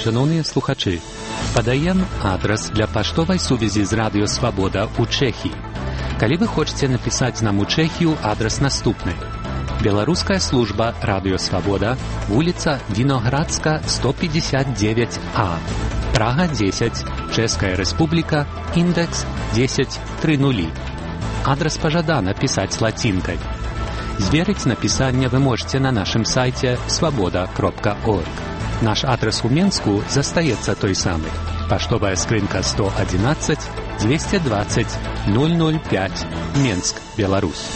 Шановні слухачі, подаємо адрес для поштової сувязі з Радіо Свобода у Чехії. Коли ви хочете написати нам у Чехію, адрес наступний. Белорусская служба Радио Свобода, улица Виноградска, 159А, Прага 10, Чешская Республика, индекс 1030. Адрес пожадано писать латинкой. Зверить написание вы можете на нашем сайте svoboda.org. Наш адрес у Менску застається той самий. Поштовая скринка 111 220 005, Менск, Беларусь.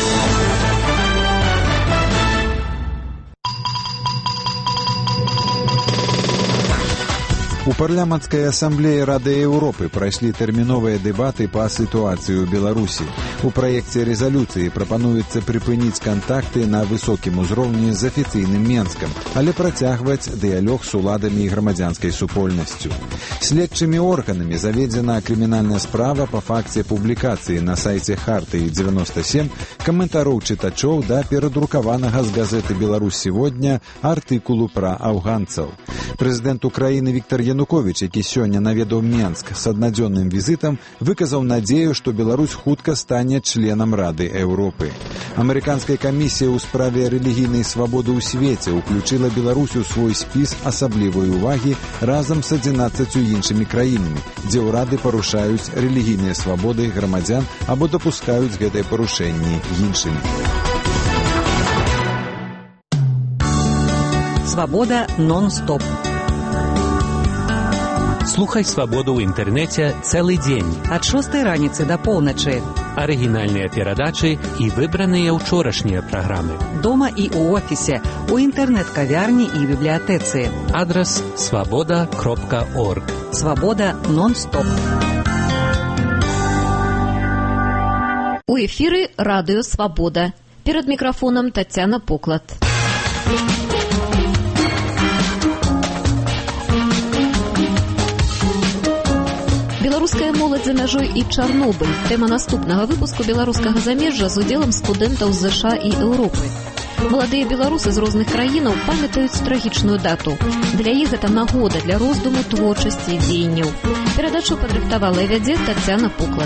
У парламенцкай асамблеі Рады Еўропы прайшлі тэрміновыя дэбаты па сітуацыі ў Беларусі. У праекце рэзалюцыі прапануецца прыпыніць кантакты на высокім узроўні з афіцыйным Менскам, але працягваць дыялог з уладамі і грамадзянскай супольнасцю. Следчымі органамі заведзена крымінальная справа па факце публікацыі на сайце Хартыі 97 каментароў чытачоў да перадрукаванага з газеты «Беларусь сегодня» артыкулу пра афганцаў. Прэзідэнт Украіны Віктор Януковіч, які сёння наведаў Менск з аднадзённым візітам, выказаў надзею, што Беларусь хутка стане членам Рады Еўропы. Амерыканская камісія ў справе рэлігійнай свабоды ў свеце ўключыла Беларусь у свой спіс асаблівай увагі разам з 11 іншымі краінамі, дзе ўрады парушаюць рэлігійныя свабоды грамадзян або дапускаюць гэтыя парушэнні іншымі. Свобода нон-стоп. Слухай «Свободу» ў інтэрнэце цэлы дзень. Ад 6 раніцы да поўначы. Арыгінальныя перадачы і выбраныя ўчорашнія праграмы. Дома і ў офісе, у інтэрнэт-кавярні і бібліятэцы. Адрес svoboda.org. Свобода нон-стоп. У эфіры Радыё Свабода. Перад мікрафонам Тацяна Поклад. Беларуская моладзь за мяжой і Чарнобыль. Тэма наступнага выпуску беларускага замежжа з удзелам студэнтаў з ЗША і Еўропы. Маладыя беларусы з розных краінаў памятаюць трагічную дату. Для іх гэта нагода для роздуму, творчасці і дзеянняў. Перадачу падрыхтавала і вядзе Тацяна Поклад.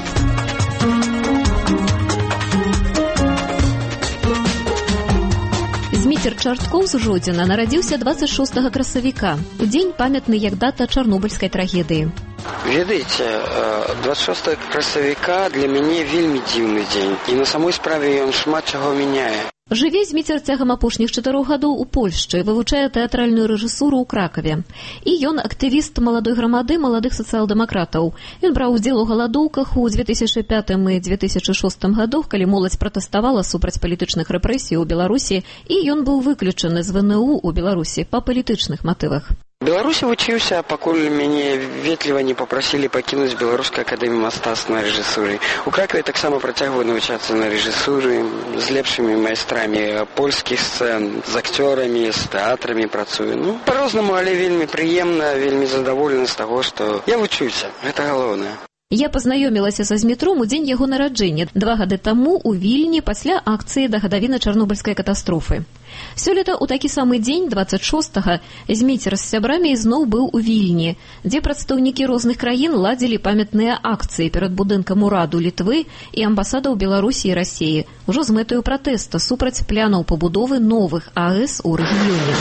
Зміцер Чарткоў з Жодзіна нарадзіўся 26 красавіка, у дзень памятны як дата чарнобыльскай трагедыі. Ведаеце, 26 красавіка для мяне вельмі дзіўны дзень, і на самой справе ён шмат чаго мяняе. Жыве Зміцер цягам апошніх 4 гадоў у Польшчы, вывучае тэатральную рэжысуру ў Кракаве. І ён актывіст маладой грамады маладых сацыял-дэмакратаў. Ён браў удзел у галадоўках у 2005 і 2006 гадах, калі моладзь пратэставала супраць палітычных рэпрэсій у Беларусі, і ён быў выключаны з ВНУ ў Беларусі па палітычных матывах. В Беларусі вучыўся, пакуль мяне ветліва не папрасілі пакінуць Беларускую акадэмію мастацтва на рэжысуры. У Кракове таксама працягваю навучацца на рэжысуры з лепшымі майстрамі польскіх сцэн, з акцёрамі, з тэатрамі працую. Па-рознаму, але вельмі прыемна, вельмі задаволена з таго, што я вучуся. Гэта галоўнае. Я пазнаёмілася са Змітром у дзень яго нараджэння 2 гады таму ў Вільні пасля акцыі да гадавіны чарнобыльскай катастрофы. Сёлета ў такі самы дзень, 26-га, Зміцер з сябрамі ізноў быў у Вільні, дзе прадстаўнікі розных краін ладзілі памятныя акцыі перад будынкам ураду Літвы і амбасадаў Беларусі і Расіі, ужо з мэтаю пратэста супраць планаў пабудовы новых АЭС у рэгіёне.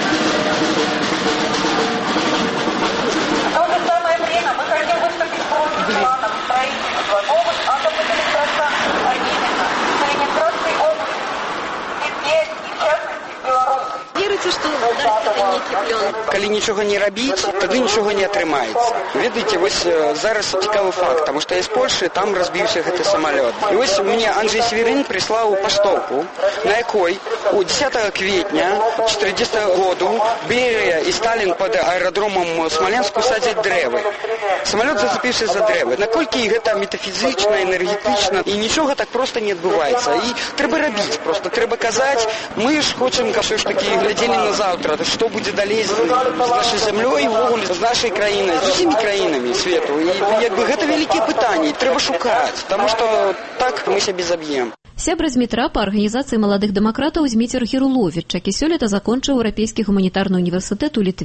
Калі нічога не рабіць, тады нічога не атрымаецца. Ведаеце, вось зараз цікавы факт, таму што я з Польшы, там разбіўся гэты самалёт. І вось мне Анджэй Северын прыслаў паштоўку, на якой у 10 кветня 40 году Берыя і Сталін пад аэрадромам Смаленску садзяць дрэвы. Самалёт зацепіўся за дрэвы. Наколькі гэта метафізічна, энергетычна, і нічога так проста не адбываецца. І трэба рабіць, проста трэба казаць, мы ж хочам, каб ўсё ж такі глядзелі на заўтра, што будзе далей з нашай зямлёй, ввогуле з нашай краінай, з усімі краінамі свету. І якби гэта вялікія пытанні, трэба шукаць, таму што так мы сябе заб'ем. Сябра Змітра па арганізацыі маладых дэмакратаў Зміцер Гірловіч, які сёлета закончыў Еўрапейскі гуманітарны універсітэт у Літве.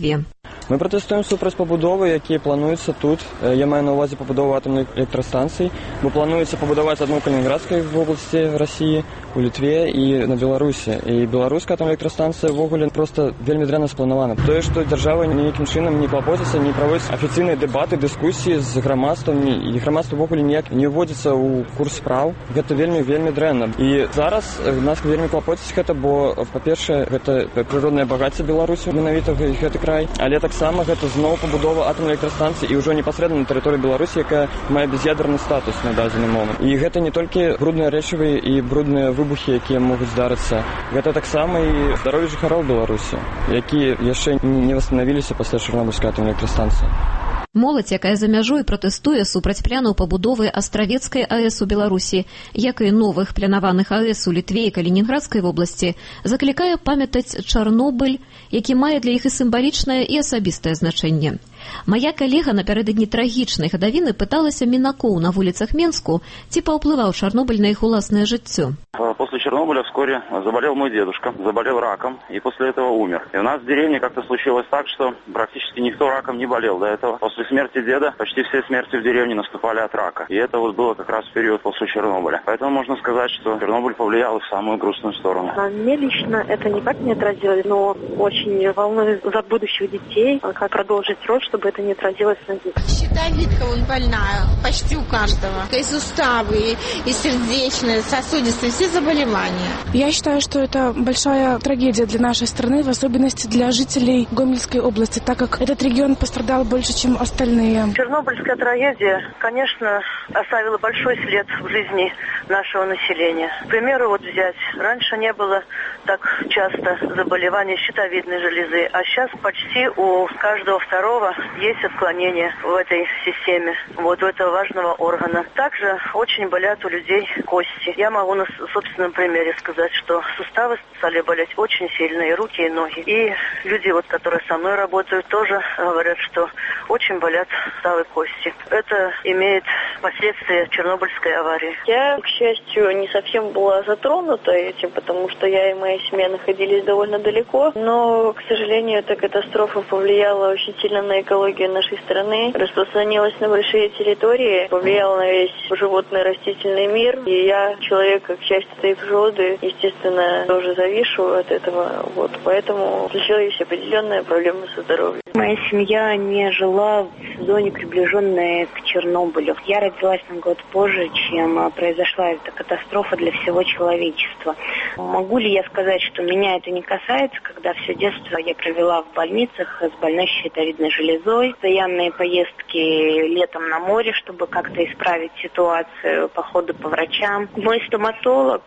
Ми протестуємо супроти побудови, які плануються тут. Я маю на увазі побудову атомних електростанцій. Бо планується побудувати одну в Калінінградській області Росії, у Литві і на Білорусі. І білоруська атомна електростанція в Оголі просто вельми дрянно спланована. Тое, що держава ніяким чином не клопотиться, не проводить офіційні дебати, дискусії з громадством, і громадство в Оголі ніяк не вводиться у курс справ. Це вельми дрянно. І зараз нас вельми клопотиться гэта, бо, па-перше, гэта природне багаття Білорусі, менавіта гэты край, але так само гэта зноў побудова атомнай электрастанцыі і ўжо непасрэдна на тэрыторыі Беларусі, якая мае без'ядерны статус на дадзены момант. І гэта не толькі брудныя рэчывы і брудныя выбухі, якія могуць здарыцца. Гэта таксама і здароўе жыхароў Беларусі, якія яшчэ не восстановіліся пасля Чарнобыльскай атомнай электрастанцыі. Моладзь, якая за мяжой пратэстуе супраць планаў пабудовы Астравецкай АЭС у Беларусі, як і новых планаваных АЭС у Літве і Калінінградскай вобласці, заклікае памятаць Чарнобыль, які мае для іх і сімвалічнае, і асабістае значэнне. Моя калега напярэдадні трагічнай гадавіны пыталася мінакоў на вуліцах Менску, ці паўплываў Чарнобыль на іх уласнае жыццё. После Чернобыля вскоре заболел мой дедушка, заболел раком и после этого умер. И у нас в деревне как-то случилось так, что практически никто раком не болел до этого. После смерти деда почти все смерти в деревне наступали от рака. И это вот было как раз в период после Чернобыля. Поэтому можно сказать, что Чернобыль повлиял в самую грустную сторону. Мне лично это никак не отразилось, но очень волнуюсь за будущих детей, как продолжить род, чтобы это не отразилось на детях. Щитовидка вон больная, почти у каждого. И суставы, и сердечные, сосудистые, все заболевания. Я считаю, что это большая трагедия для нашей страны, в особенности для жителей Гомельской области, так как этот регион пострадал больше, чем остальные. Чернобыльская трагедия, конечно, оставила большой след в жизни нашего населения. К примеру, вот взять, раньше не было так часто заболеваний щитовидной железы, а сейчас почти у каждого второго есть отклонение в этой системе, вот у этого важного органа. Также очень болят у людей кости. Я могу на собственном примере сказать, что суставы стали болеть очень сильно, и руки, и ноги. И люди, вот, которые со мной работают, тоже говорят, что очень болят суставы, кости. Это имеет последствия Чернобыльской аварии. Я, к счастью, не совсем была затронута этим, потому что я и моя семья находились довольно далеко. Но, к сожалению, эта катастрофа повлияла очень сильно на экологию нашей страны, распространилась на большие территории, повлияла на весь животный и растительный мир. И я, человек, как часть этой природы, естественно, тоже завишу от этого. Вот, поэтому случились определенные проблемы со здоровьем. Моя семья не жила в зоне, приближенной к Чернобылю. Я родилась на год позже, чем произошла эта катастрофа для всего человечества. Могу ли я сказать, что меня это не касается, когда все детство я провела в больницах с больной щитовидной железой, постоянные поездки летом на море, чтобы как-то исправить ситуацию, походы по врачам. Мой стоматолог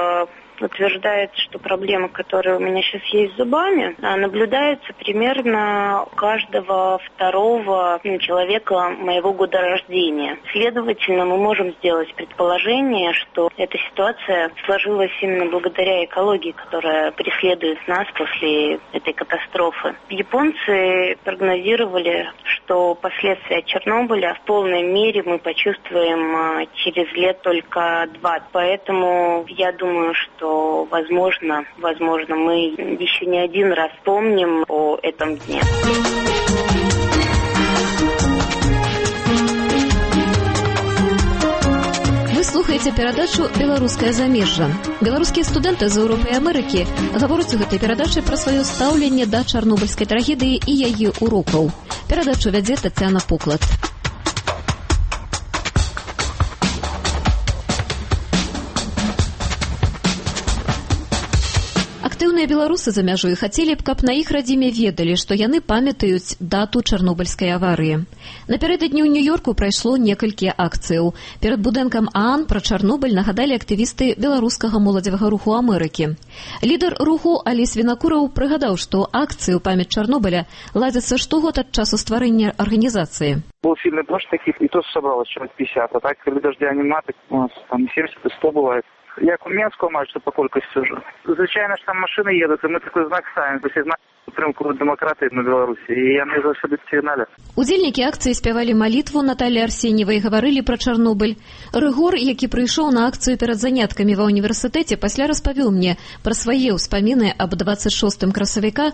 утверждает, что проблемы, которые у меня сейчас есть с зубами, наблюдаются примерно у каждого второго человека моего года рождения. Следовательно, мы можем сделать предположение, что эта ситуация сложилась именно благодаря экологии, которая преследует нас после этой катастрофы. Японцы прогнозировали, что последствия Чернобыля в полной мере мы почувствуем через лет только 20. Поэтому я думаю, что возможно, мы еще не один раз помним о этом дне. Вы слухаеце перадачу «Беларускае замежжа». Беларускія студэнты з Еўропы і Амерыкі гавораць у гэтай перадачы пра сваё стаўленне да чарнобыльскай трагедыі і яе урокаў. Перадачу вядзе Тацяна Поклад. Актыўныя беларусы за мяжой хацелі б, каб на іх радзіме ведалі, што яны памятаюць дату чарнобыльскай аварыі. Напярэдадні ў Нью-Йорку прайшло некалькі акцыяў. Перад будынкам ААН пра Чарнобыль нагадалі актывісты беларускага моладзевага руху Амерыкі. Лідар руху Алесь Вінакураў прыгадаў, што акцыі ў памяць Чарнобыля ладзяцца штогод ад часу стварэння арганізацыі. Был сильный дождь таких, и то собралось человек 50, а так, когда дождя нема, так у нас там 70 и 100 бывает. Я к Менскому маю, что по колькости уже. Звичайно, что там машины едут, и мы такой знак ставим. То есть знак підтримку дэмакратыі на Беларусі, і яны заўсёды сігналяць. Удзельнікі акцыі спявалі малітву Наталі Арсеньевай, гаварылі пра Чарнобыль. Рыгор, які прыйшоў на акцыю перад заняткамі ва універсітэце, пасля распавёў мне пра свае ўспаміны аб 26 красавіка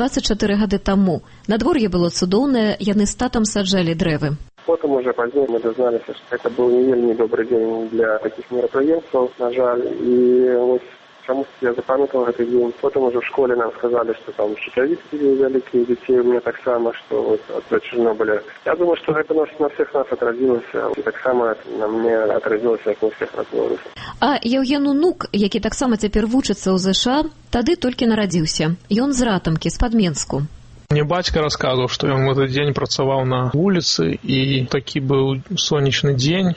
24 гады таму. Надвор'е было цудоўнае, яны з татам саджалі дрэвы. Потом уже позднее мы дознались, что это был не вельмі добрый день для таких мероприятий, на жаль. И вот чему я запамятовал этот день. Потом уже в школе нам сказали, что там щитовидки великие детей у меня так само, что вот от Чернобыля. Я думаю, что это на всех нас отразилось, и так само на мне отразилось, как на всех нас белорусов. А Евген Унук, які таксама цяпер вучыцца ў ЗША, тады толькі нарадзіўся. Ён з Ратамкі, з-пад Менску. Мне бацька рассказывал, что он в этот день працаваў на улице, и таки был солнечный день.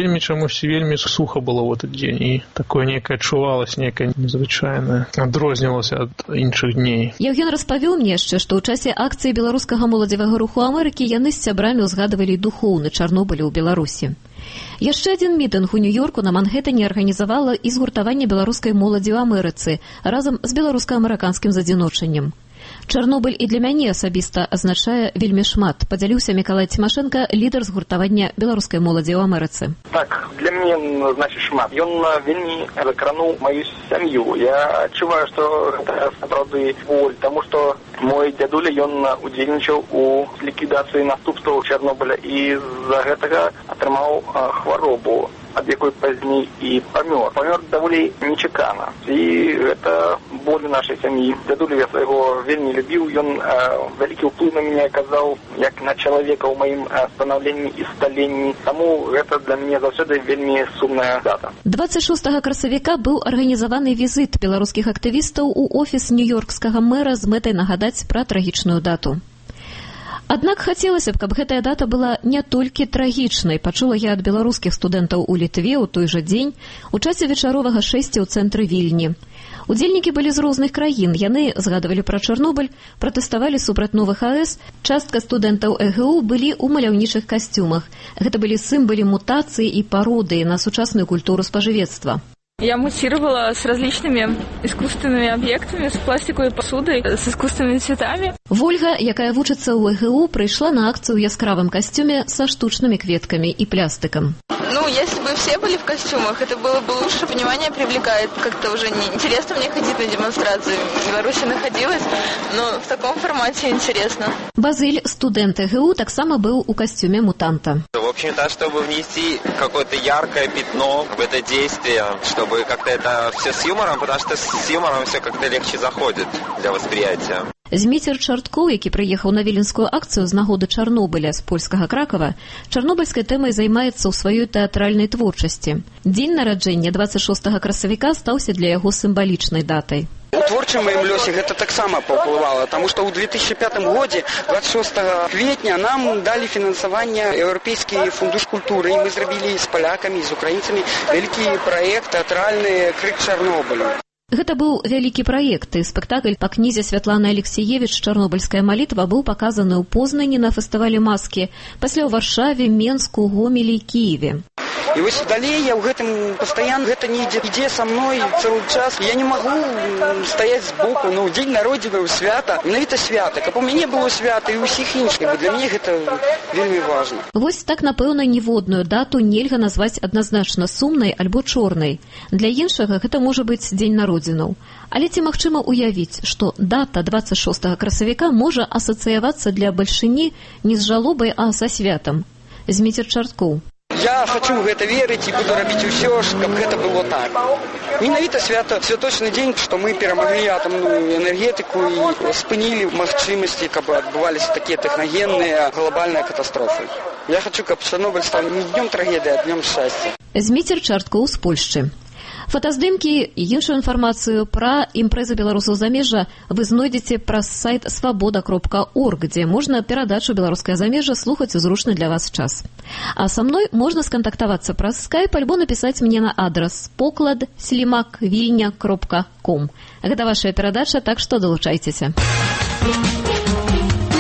Вельмі сухо было в этот день, и такое некое адчувалось, некое незвычайное, адрознілася ад іншых дней. Евген распавёў мне яшчэ, што ў часе акцыі беларускага моладзевага руху Амерыкі яны з сябрамі ўзгадвалі духоўны Чарнобыль у Беларусі. Яшчэ адзін мітынг у Нью-Йорку на Манхэттане арганізавала і згуртаванне беларускай моладзі ў Амерыцы разам з беларуска-амерыканскім задзіночаннем. Чарнобыль і для мяне асабіста азначае вельмі шмат, падзяліўся Мікалай Цімашэнка, лідар згуртавання беларускай моладзі ў Амерыцы. Так, для мяне значыць шмат. Ён вельмі закрануў маю сям'ю. Я адчуваю, што гэта сапраўды боль, таму што мой дзядуля, ён удзельнічаў у ліквідацыі наступстваў Чарнобыля і з-за гэтага атрымаў хваробу, ад якой пазней і памёр. Памёр даволі нечакана. І гэта боль нашай сям'і. Дзядулю я свайго вельмі любіў. Ён вялікі ўплыў на мяне аказаў як на чалавека ў маім станаўленні і сталенні. Таму гэта для мяне заўсёды вельмі сумная дата. 26 красавіка быў арганізаваны візіт беларускіх актывістаў у офіс нью-йоркскага мэра з мэтай нагадаць пра трагічную дату. Аднак хацелася б, каб гэтая дата была не толькі трагічнай, пачула я ад беларускіх студэнтаў у Літве ў той жа дзень у часе вечаровага шэсця ў цэнтры Вільні. Удзельнікі былі з розных краін, яны згадвалі пра Чарнобыль, пратэставалі супраць новых АЭС, частка студэнтаў ЭГУ былі ў маляўнічых касцюмах. Гэта былі сімвалы мутацыі і пародыі на сучасную культуру спажывецтва. Я мутировала с различными искусственными объектами, с пластиковой посудой, с искусственными цветами. Вольга, якая вучыцца ў ЭГУ, прыйшла на акцыю ў яскравым касцюме са штучнымі кветкамі і плястыкам. Если бы все были в костюмах, это было бы лучше, понимание привлекает. Как-то уже неинтересно мне ходить на демонстрации. В Беларуси находилась, но в таком формате интересно. Базиль, студент ЭГУ, таксама был у костюме мутанта. В общем-то, чтобы внести какое-то яркое пятно в это действие, чтобы как-то это все с юмором, потому что с юмором все как-то легче заходит для восприятия. Зміцер Чарткоў, які прыехаў на віленскую акцыю з нагоды Чарнобыля з польскага Кракава, чарнобыльскай тэмай займаецца ў сваёй тэатральнай творчасці. Дзень нараджэння 26 красавіка стаўся для яго сімвалічнай датай. У творчым маім лёсе гэта таксама паўплывала, таму што ў 2005 годзе, 26 кветня, нам далі фінансаванне Еўрапейскі фундуш культуры, і мы зрабілі з палякамі, з украінцамі вялікі праект тэатральны «Крык Чарнобылю». Гэта быў вялікі праект, і спектакль па кнізе Святланы Алексеевіч «Чарнобыльская малітва» быў паказаны ў Познані на фестывалі «Маскі», пасля ў Варшаве, Менску, Гомелі і Кіеве. І вось далей я ў гэтым пастаянна, гэта не ідзе са мной цэлы час. Я не магу стаяць збоку, дзень народзінаў, свята, менавіта свята, каб у мяне было свята і ўсіх іншых, бо для мяне гэта вельмі важна. Вось так, напэўна, ніводную дату нельга назваць адназначна сумнай альбо чорнай. Для іншага гэта можа быць дзень народзінаў. Але ці магчыма уявіць, што дата 26 красавіка можа асацыявацца для бальшыні не з жалобай, а са святам? Зміцер Чарткоў. Я хочу в гэта верыць і буду рабіць усё, каб гэта было так. Менавіта святочны дзень, што мы перамаглі атамную энергетыку і спынілі магчымасці, каб адбываліся такія тэхнагенныя глобальныя катастрофы. Я хочу, каб Чарнобыль стаў не днём трагедыі, а днём шчасця. Зміцер Чарткоў з Польшчы. Фотаздымкі і іншую інфармацыю пра імпрэзы беларусаў замежжа вы знойдзеце праз сайт свабода.орг, дзе можна перадачу «Беларускае замежжа» слухаць у зручны для вас час. А са мной можна скантактавацца праз скайп альбо напісаць мне на адрас poklad@vilnya.com. Гэта вашая перадача, так што далучайцеся.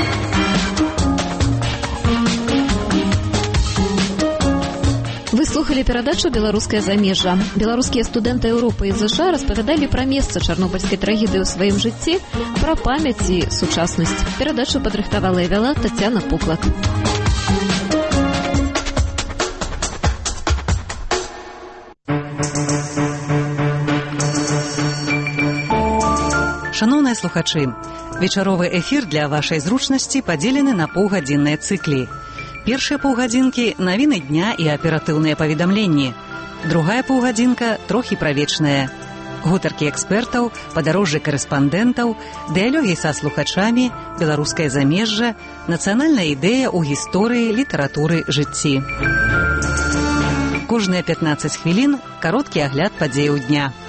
Вы слухали слухали перадачу «Беларускае замежжа». Беларускія студэнты Еўропы і ЗША распавядалі пра месца чарнобыльскай трагедыі ў сваім жыцці, пра памяць і сучаснасць. Перадачу падрыхтавала і вяла Тацяна Пуклак. Шановныя слухачы, вечаровы эфір для вашай зручнасці падзелены на паўгадзінныя цыклі. Першыя паўгадзінкі – навіны дня і аператыўныя паведамленні. Другая паўгадзінка – трохі пра вечнае. Гутаркі экспертаў, падарожжы карэспандэнтаў, дыялогі са слухачамі, беларускае замежжа, нацыянальная ідэя ў гісторыі, літаратуры, жыцці. Кожныя 15 хвілін – кароткі агляд падзеяў дня.